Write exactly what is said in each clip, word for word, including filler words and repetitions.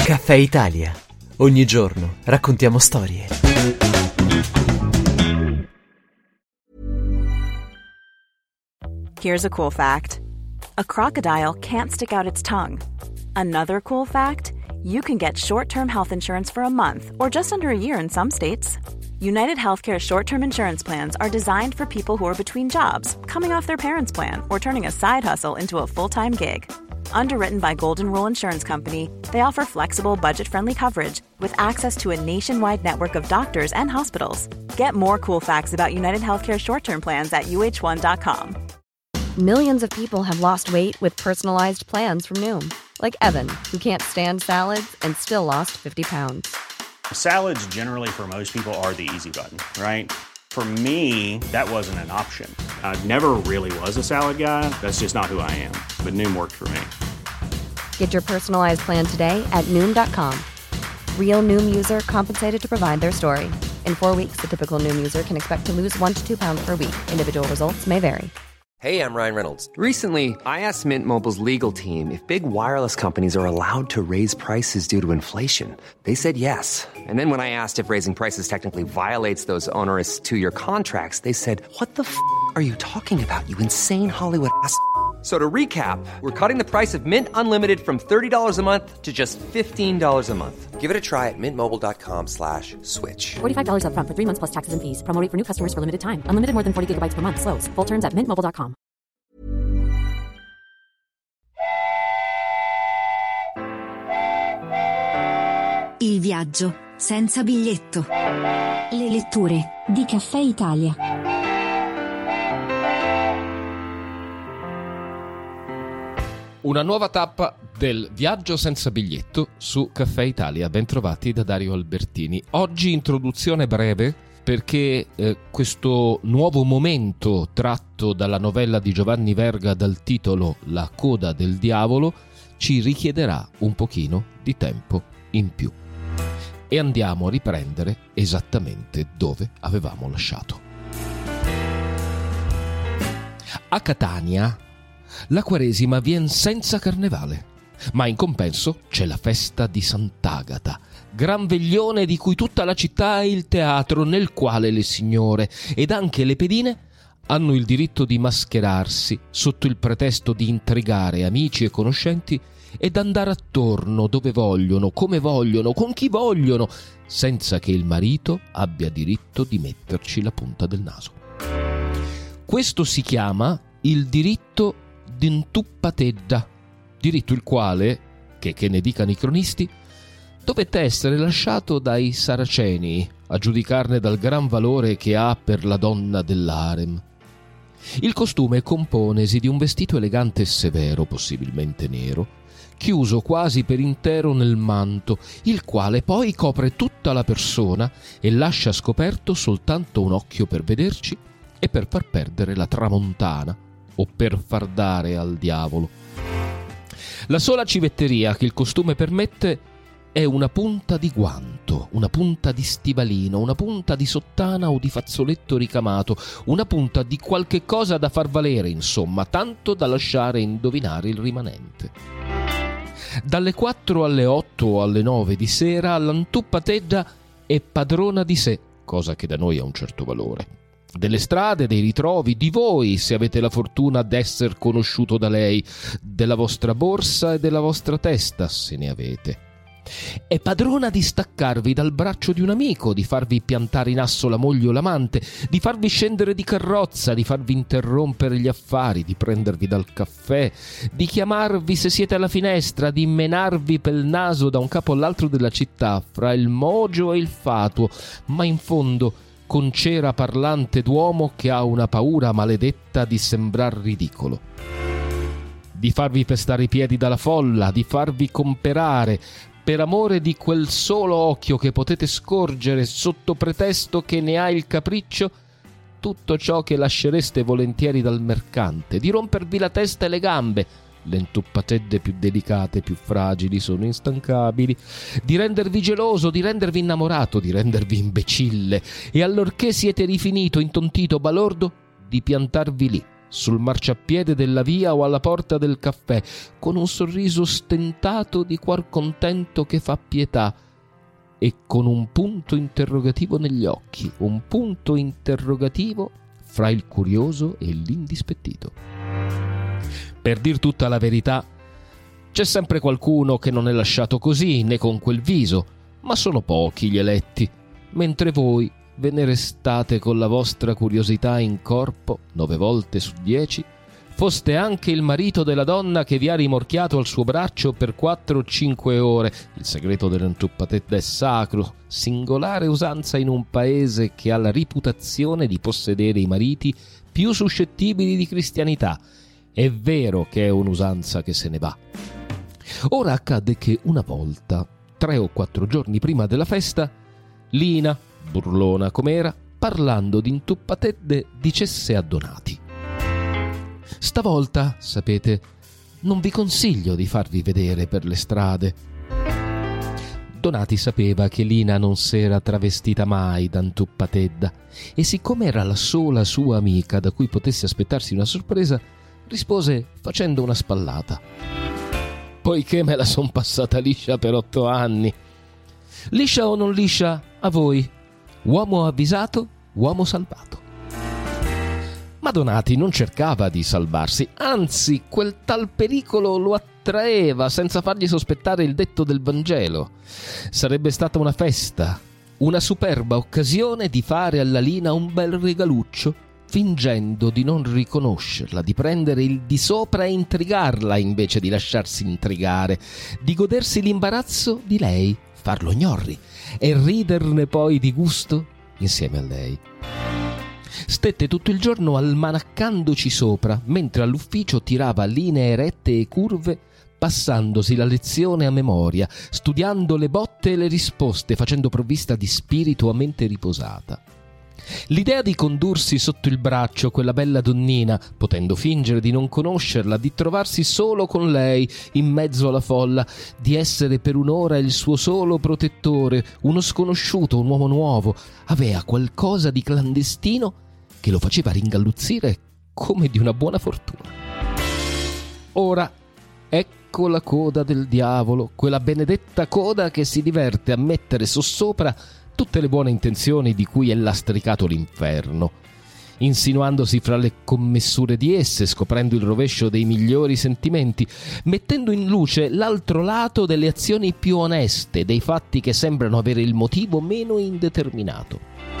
Caffè Italia. Ogni giorno raccontiamo storie. Here's a cool fact. A crocodile can't stick out its tongue. Another cool fact, you can get short-term health insurance for a month or just under a year in some states. United Healthcare short-term insurance plans are designed for people who are between jobs, coming off their parents' plan, or turning a side hustle into a full-time gig. Underwritten by Golden Rule Insurance Company, they offer flexible, budget-friendly coverage with access to a nationwide network of doctors and hospitals. Get more cool facts about United Healthcare short-term plans at U H one dot com. Millions of people have lost weight with personalized plans from Noom. Like Evan, who can't stand salads and still lost fifty pounds. Salads generally for most people are the easy button, right? For me, that wasn't an option. I never really was a salad guy. That's just not who I am. But Noom worked for me. Get your personalized plan today at Noom dot com. Real Noom user compensated to provide their story. In four weeks, the typical Noom user can expect to lose one to two pounds per week. Individual results may vary. Hey, I'm Ryan Reynolds. Recently, I asked Mint Mobile's legal team if big wireless companies are allowed to raise prices due to inflation. They said yes. And then when I asked if raising prices technically violates those onerous two-year contracts, they said, what the f*** are you talking about, you insane Hollywood ass f- So to recap, we're cutting the price of Mint Unlimited from thirty dollars a month to just fifteen dollars a month. Give it a try at mintmobile.com slash switch. forty-five dollars up front for three months plus taxes and fees. Promo rate for new customers for limited time. Unlimited more than forty gigabytes per month. Slows full terms at mint mobile dot com. Il viaggio senza biglietto. Le letture di Caffè Italia. Una nuova tappa del viaggio senza biglietto su Caffè Italia. Bentrovati da Dario Albertini. Oggi introduzione breve perché eh, questo nuovo momento tratto dalla novella di Giovanni Verga dal titolo La coda del diavolo ci richiederà un pochino di tempo in più. E andiamo a riprendere esattamente dove avevamo lasciato. A Catania la Quaresima vien senza carnevale, ma in compenso c'è la festa di Sant'Agata, gran veglione di cui tutta la città è il teatro nel quale le signore ed anche le pedine hanno il diritto di mascherarsi sotto il pretesto di intrigare amici e conoscenti ed andare attorno dove vogliono, come vogliono, con chi vogliono, senza che il marito abbia diritto di metterci la punta del naso. Questo si chiama il diritto d'intuppatedda, diritto il quale, che, che ne dicano i cronisti, dovette essere lasciato dai saraceni, a giudicarne dal gran valore che ha per la donna dell'harem. Il costume componesi di un vestito elegante e severo, possibilmente nero, chiuso quasi per intero nel manto, il quale poi copre tutta la persona e lascia scoperto soltanto un occhio per vederci e per far perdere la tramontana o per far dare al diavolo. La sola civetteria che il costume permette è una punta di guanto, una punta di stivalino, una punta di sottana o di fazzoletto ricamato, una punta di qualche cosa da far valere, insomma, tanto da lasciare indovinare il rimanente. Dalle quattro alle otto o alle nove di sera l'antuppatedda è padrona di sé, cosa che da noi ha un certo valore. Delle strade, dei ritrovi, di voi se avete la fortuna d'esser conosciuto da lei, della vostra borsa e della vostra testa se ne avete. È padrona di staccarvi dal braccio di un amico, di farvi piantare in asso la moglie o l'amante, di farvi scendere di carrozza, di farvi interrompere gli affari, di prendervi dal caffè, di chiamarvi se siete alla finestra, di menarvi pel naso da un capo all'altro della città, fra il mogio e il fatuo, ma in fondo con cera parlante d'uomo che ha una paura maledetta di sembrar ridicolo. Di farvi pestare i piedi dalla folla, di farvi comperare, per amore di quel solo occhio che potete scorgere sotto pretesto che ne ha il capriccio, tutto ciò che lascereste volentieri dal mercante, di rompervi la testa e le gambe, le intuppatedde più delicate, più fragili sono instancabili, di rendervi geloso, di rendervi innamorato, di rendervi imbecille, e allorché siete rifinito, intontito, balordo, di piantarvi lì, sul marciapiede della via o alla porta del caffè, con un sorriso stentato di cuor contento che fa pietà e con un punto interrogativo negli occhi, un punto interrogativo fra il curioso e l'indispettito. Per dir tutta la verità, c'è sempre qualcuno che non è lasciato così, né con quel viso, ma sono pochi gli eletti, mentre voi ve ne restate con la vostra curiosità in corpo, nove volte su dieci, foste anche il marito della donna che vi ha rimorchiato al suo braccio per quattro o cinque ore. Il segreto dell'entuppatedda è sacro, singolare usanza in un paese che ha la reputazione di possedere i mariti più suscettibili di cristianità. È vero che è un'usanza che se ne va. Ora accadde che una volta, tre o quattro giorni prima della festa, Lina, burlona com'era, parlando di intuppatedde, dicesse a Donati: «Stavolta, sapete, non vi consiglio di farvi vedere per le strade». Donati sapeva che Lina non s'era travestita mai da intuppatedda e siccome era la sola sua amica da cui potesse aspettarsi una sorpresa, rispose facendo una spallata: «Poiché me la son passata liscia per otto anni». Liscia o non liscia, a voi. Uomo avvisato, uomo salvato. Ma Donati non cercava di salvarsi, anzi quel tal pericolo lo attraeva senza fargli sospettare il detto del Vangelo. Sarebbe stata una festa, una superba occasione di fare alla Lina un bel regaluccio, fingendo di non riconoscerla, di prendere il di sopra e intrigarla invece di lasciarsi intrigare, di godersi l'imbarazzo di lei, farlo gnorri e riderne poi di gusto insieme a lei. Stette tutto il giorno almanaccandoci sopra, mentre all'ufficio tirava linee rette e curve, passandosi la lezione a memoria, studiando le botte e le risposte, facendo provvista di spirito a mente riposata. L'idea di condursi sotto il braccio quella bella donnina, potendo fingere di non conoscerla, di trovarsi solo con lei in mezzo alla folla, di essere per un'ora il suo solo protettore, uno sconosciuto, un uomo nuovo, aveva qualcosa di clandestino che lo faceva ringalluzzire come di una buona fortuna. Ora, ecco la coda del diavolo, quella benedetta coda che si diverte a mettere sossopra tutte le buone intenzioni di cui è lastricato l'inferno, insinuandosi fra le commessure di esse, scoprendo il rovescio dei migliori sentimenti, mettendo in luce l'altro lato delle azioni più oneste, dei fatti che sembrano avere il motivo meno indeterminato.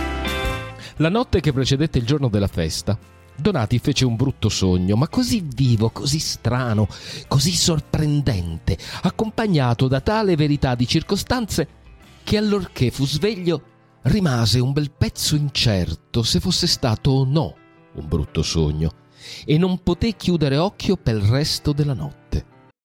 La notte che precedette il giorno della festa, Donati fece un brutto sogno, ma così vivo, così strano, così sorprendente, accompagnato da tale verità di circostanze, che allorché fu sveglio rimase un bel pezzo incerto se fosse stato o no un brutto sogno e non poté chiudere occhio per il resto della notte.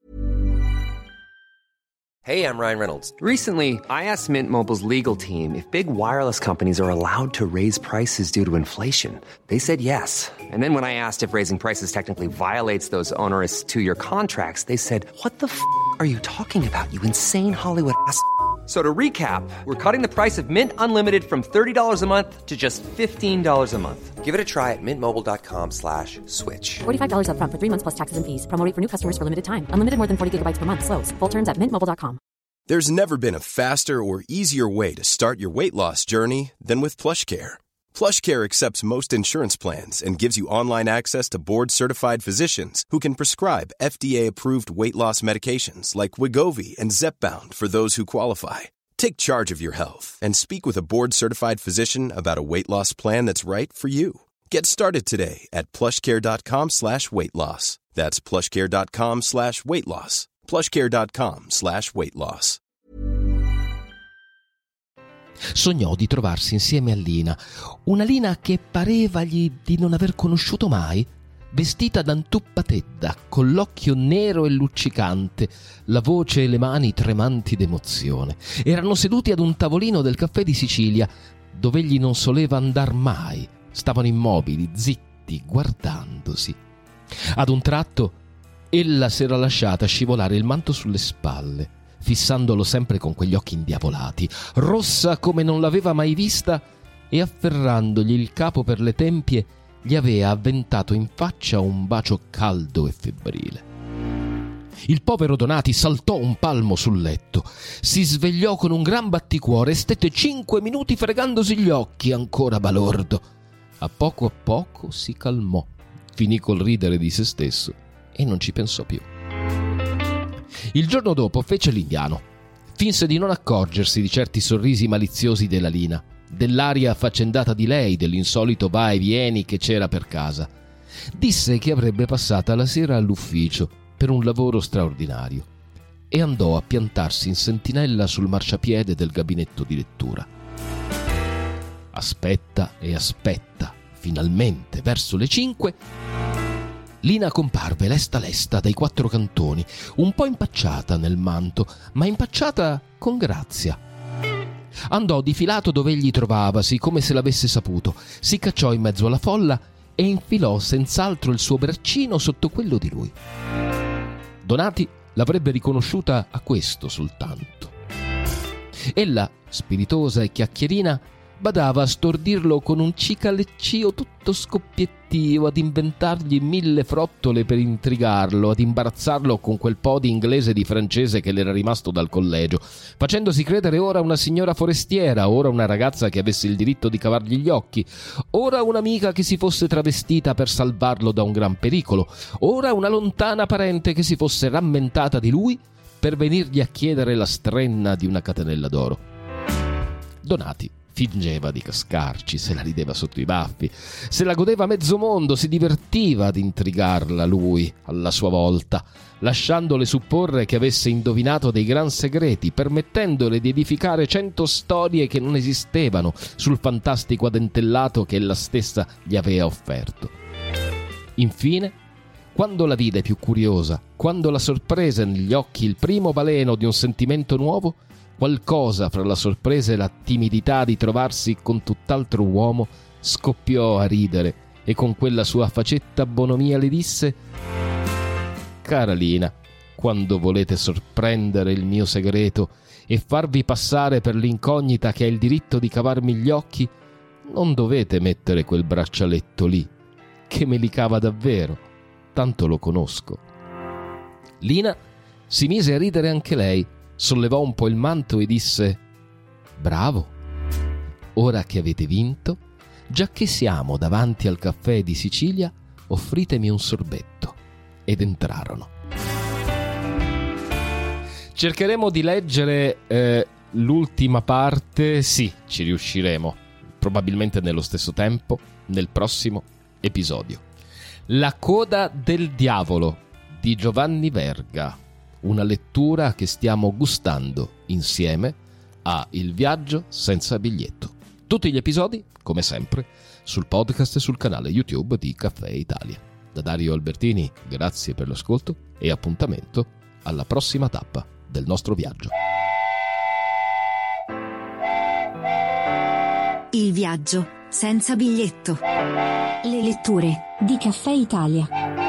Hey, I'm Ryan Reynolds. Recently, I asked Mint Mobile's legal team if big wireless companies are allowed to raise prices due to inflation. They said yes. And then when I asked if raising prices technically violates those onerous two-year contracts, they said, "What the f*** are you talking about, you insane Hollywood ass?" So to recap, we're cutting the price of Mint Unlimited from thirty dollars a month to just fifteen dollars a month. Give it a try at mintmobile.com slash switch. forty-five dollars up front for three months plus taxes and fees. Promo rate for new customers for limited time. Unlimited more than forty gigabytes per month. Slows full terms at mint mobile dot com. There's never been a faster or easier way to start your weight loss journey than with PlushCare. PlushCare accepts most insurance plans and gives you online access to board-certified physicians who can prescribe F D A-approved weight loss medications like Wegovy and Zepbound for those who qualify. Take charge of your health and speak with a board-certified physician about a weight loss plan that's right for you. Get started today at plushcare.com slash weight loss. That's plushcare.com slash weight loss. plushcare.com slash weight loss. Sognò di trovarsi insieme a Lina, una Lina che parevagli di non aver conosciuto mai, vestita da intuppatedda, con l'occhio nero e luccicante, la voce e le mani tremanti d'emozione. Erano seduti ad un tavolino del caffè di Sicilia, dove egli non soleva andar mai. Stavano immobili, zitti, guardandosi. Ad un tratto, ella s'era lasciata scivolare il manto sulle spalle, fissandolo sempre con quegli occhi indiavolati, rossa come non l'aveva mai vista e afferrandogli il capo per le tempie gli aveva avventato in faccia un bacio caldo e febbrile. Il povero Donati saltò un palmo sul letto, si svegliò con un gran batticuore e stette cinque minuti fregandosi gli occhi, ancora balordo. A poco a poco si calmò, finì col ridere di se stesso e non ci pensò più. Il giorno dopo fece l'indiano. Finse di non accorgersi di certi sorrisi maliziosi della Lina, dell'aria affaccendata di lei, dell'insolito va e vieni che c'era per casa. Disse che avrebbe passata la sera all'ufficio per un lavoro straordinario e andò a piantarsi in sentinella sul marciapiede del gabinetto di lettura. Aspetta e aspetta, finalmente, verso le cinque, Lina comparve lesta lesta dai quattro cantoni, un po' impacciata nel manto, ma impacciata con grazia. Andò di filato dove egli trovavasi, come se l'avesse saputo, si cacciò in mezzo alla folla e infilò senz'altro il suo braccino sotto quello di lui. Donati l'avrebbe riconosciuta a questo soltanto. Ella, spiritosa e chiacchierina, badava a stordirlo con un cicaleccio tutto scoppiettivo, ad inventargli mille frottole per intrigarlo, ad imbarazzarlo con quel po' di inglese e di francese che le era rimasto dal collegio, facendosi credere ora una signora forestiera, ora una ragazza che avesse il diritto di cavargli gli occhi, ora un'amica che si fosse travestita per salvarlo da un gran pericolo, ora una lontana parente che si fosse rammentata di lui per venirgli a chiedere la strenna di una catenella d'oro. Donati fingeva di cascarci, se la rideva sotto i baffi, se la godeva mezzo mondo, si divertiva ad intrigarla lui alla sua volta, lasciandole supporre che avesse indovinato dei gran segreti, permettendole di edificare cento storie che non esistevano sul fantastico adentellato che ella stessa gli aveva offerto. Infine, quando la vide più curiosa, quando la sorprese negli occhi il primo baleno di un sentimento nuovo, qualcosa fra la sorpresa e la timidità di trovarsi con tutt'altro uomo, scoppiò a ridere e con quella sua facetta bonomia le disse: «Cara Lina, quando volete sorprendere il mio segreto e farvi passare per l'incognita che ha il diritto di cavarmi gli occhi, non dovete mettere quel braccialetto lì, che me li cava davvero, tanto lo conosco». Lina si mise a ridere anche lei, sollevò un po' il manto e disse: «Bravo, ora che avete vinto, già che siamo davanti al caffè di Sicilia, offritemi un sorbetto». Ed entrarono. Cercheremo di leggere eh, l'ultima parte, sì, ci riusciremo, probabilmente nello stesso tempo, nel prossimo episodio. La coda del diavolo di Giovanni Verga. Una lettura che stiamo gustando insieme a Il viaggio senza biglietto. Tutti gli episodi, come sempre, sul podcast e sul canale YouTube di Caffè Italia. Da Dario Albertini, grazie per l'ascolto e appuntamento alla prossima tappa del nostro viaggio. Il viaggio senza biglietto. Le letture di Caffè Italia.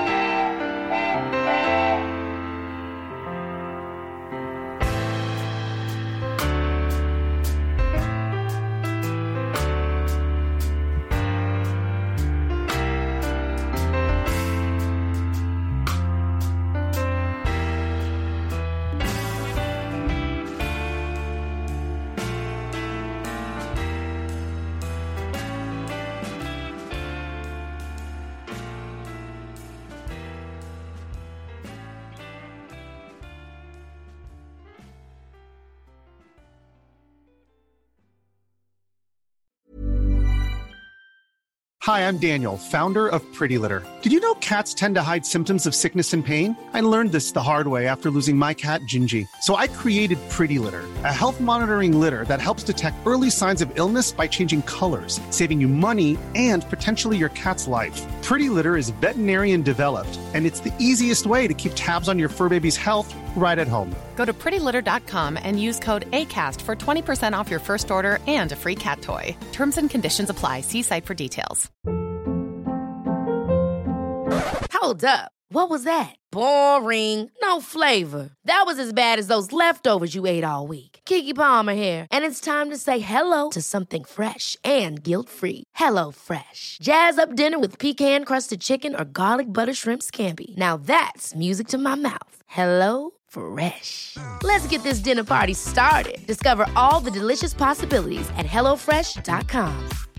Hi, I'm Daniel, founder of Pretty Litter. Did you know cats tend to hide symptoms of sickness and pain? I learned this the hard way after losing my cat, Gingy. So I created Pretty Litter, a health monitoring litter that helps detect early signs of illness by changing colors, saving you money and potentially your cat's life. Pretty Litter is veterinarian developed, and it's the easiest way to keep tabs on your fur baby's health right at home. Go to pretty litter dot com and use code ACAST for twenty percent off your first order and a free cat toy. Terms and conditions apply. See site for details. Hold up. What was that? Boring. No flavor. That was as bad as those leftovers you ate all week. Keke Palmer here, and it's time to say hello to something fresh and guilt-free. Hello Fresh. Jazz up dinner with pecan-crusted chicken or garlic butter shrimp scampi. Now that's music to my mouth. Hello Fresh. Let's get this dinner party started. Discover all the delicious possibilities at hello fresh dot com.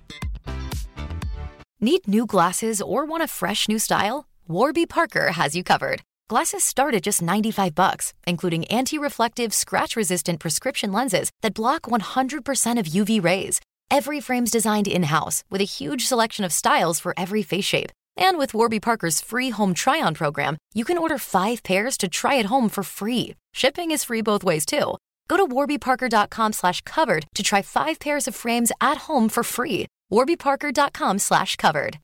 Need new glasses or want a fresh new style? Warby Parker has you covered. Glasses start at just ninety-five bucks, including anti-reflective, scratch-resistant prescription lenses that block one hundred percent of U V rays. Every frame's designed in-house with a huge selection of styles for every face shape. And with Warby Parker's free home try-on program, you can order five pairs to try at home for free. Shipping is free both ways, too. Go to warbyparker.com slash covered to try five pairs of frames at home for free. warbyparker.com slash covered.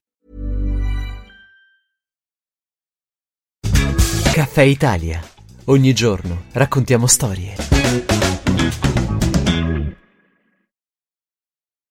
Caffè Italia. Ogni giorno raccontiamo storie.